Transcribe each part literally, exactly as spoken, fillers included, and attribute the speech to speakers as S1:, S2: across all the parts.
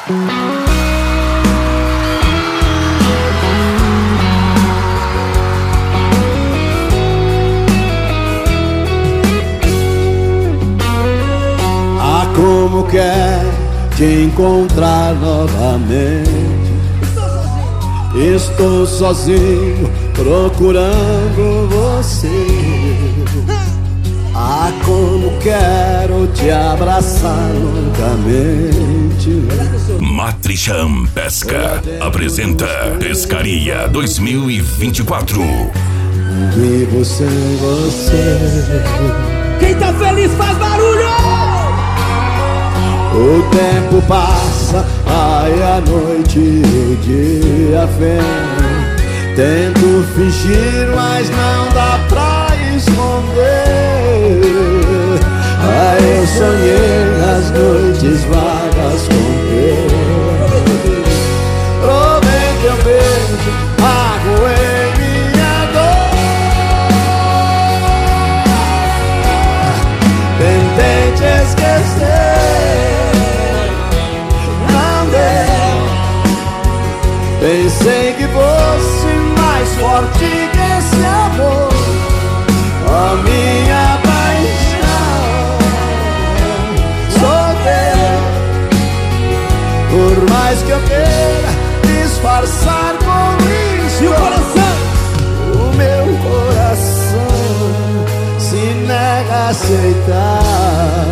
S1: Ah, como quer te encontrar novamente. Estou sozinho procurando você. Ah, como quero te abraçar loucamente.
S2: Matricham Pesca apresenta Pescaria dois mil e vinte e quatro.
S1: Vivo sem você.
S3: Quem tá feliz faz barulho!
S1: O tempo passa, ai a noite e o dia vem. Tento fingir, mas não dá pra esconder. Ai, eu sonhei nas noites vagas com Deus. Provei teu beijo, magoei minha dor. Tentei te esquecer, não deu. Pensei que fosse mais forte que esse amor. A minha paixão sou teu. Por mais que eu queira disfarçar com isso, e o coração, o meu coração se nega a aceitar.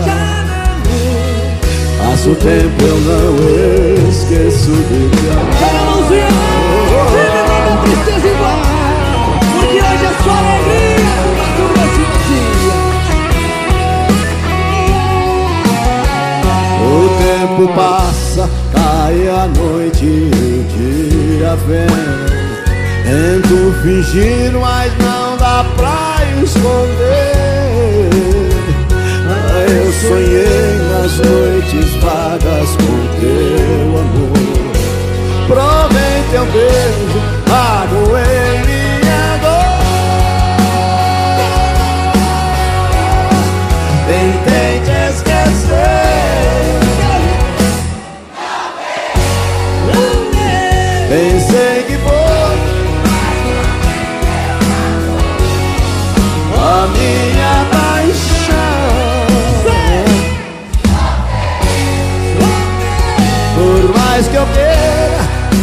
S1: Passa o tempo, eu não esqueço de te amar.
S3: Pega a mãozinha, vive minha tristeza igual, porque hoje é só alegria, mas o meu dia.
S1: O tempo passa, cai a noite e o dia vem. Tento fingir, mas não dá pra esconder. Eu sonhei nas noites vagas com teu amor. Provei teu beijo, magoei minha dor. Tentei te esquecer, pensei que foi a minha paixão. Por mais que eu queira.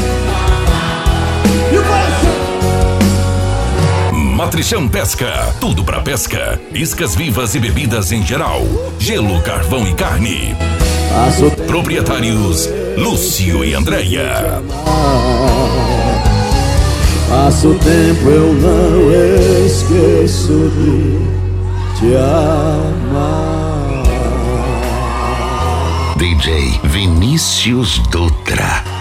S3: E o coração?
S2: Matricham Pesca, tudo pra pesca. Iscas vivas e bebidas em geral. Gelo, carvão e carne.
S1: Passo
S2: Proprietários Lúcio e Andréia.
S1: Passo o tempo, eu não esqueço de te amar.
S2: D J Vinícius Dutra.